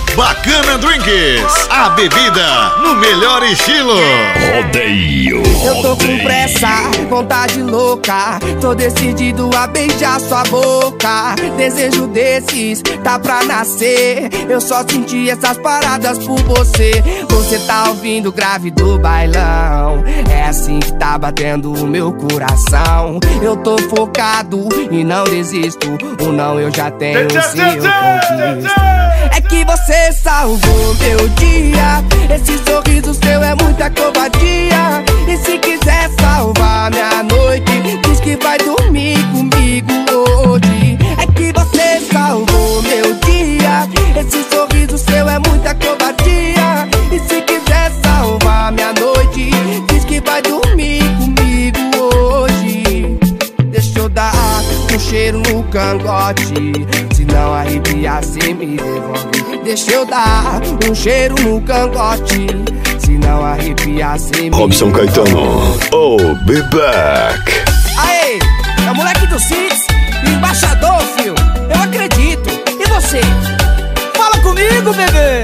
Bacana Drinks, a bebida no melhor estilo. Rodeio. Eu tô com pressa, vontade louca, tô decidido a beijar sua boca. Desejo desses, tá pra nascer. Eu só senti essas paradas por você. Você tá ouvindo o grave do bailão, é assim que tá batendo o meu coração. Eu tô focado e não desisto, o não eu já tenho, sim eu conquisto. É que você salvou meu dia, esse sorriso seu é muita covardia. E se quiser salvar minha noite, diz que vai dormir comigo hoje. É que você salvou meu dia, esse sorriso seu é muita covardia. E se quiser salvar minha noite, diz que vai dormir comigo hoje. Deixa eu dar um cheiro no cangote, se não arrepiar cê me devolve. Deixa eu dar um cheiro no cangote, se não arrepiar cê me Robson Caetano, oh, be back. Aê, é o moleque do Six, embaixador, fio, eu acredito. E você? Fala comigo, bebê.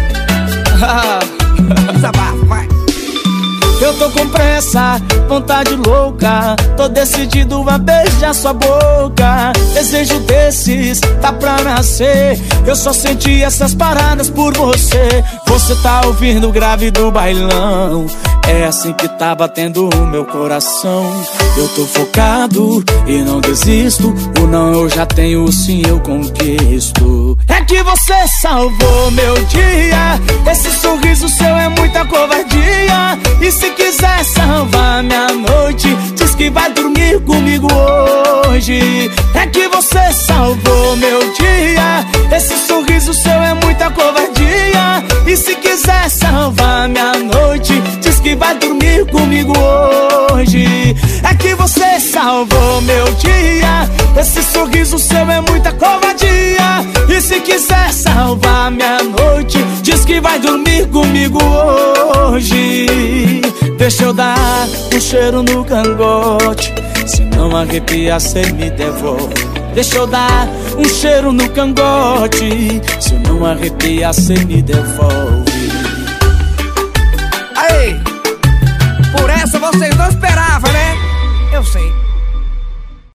Desabafa, vai. Eu tô com pressa, vontade louca, tô decidido a beijar sua boca. Desejo desses, tá pra nascer. Eu só senti essas paradas por você. Você tá ouvindo o grave do bailão, é assim que tá batendo o meu coração. Eu tô focado e não desisto, o não eu já tenho, o sim eu conquisto. É que você salvou meu dia, esse sorriso seu é muita covardia. E se quiser salvar minha noite, diz que vai dormir comigo hoje. É que você salvou meu dia, esse sorriso seu é muita covardia. E se quiser salvar minha noite, diz que vai dormir comigo hoje. É que você salvou meu dia, esse sorriso seu é muita covardia. E se quiser salvar minha noite, diz que vai dormir comigo hoje. Deixa eu dar um cheiro no cangote, se não arrepiar cê me devolve. Deixa eu dar um cheiro no cangote, se não arrepiar cê me devolve. Aí, por essa vocês não esperavam, né? Eu sei.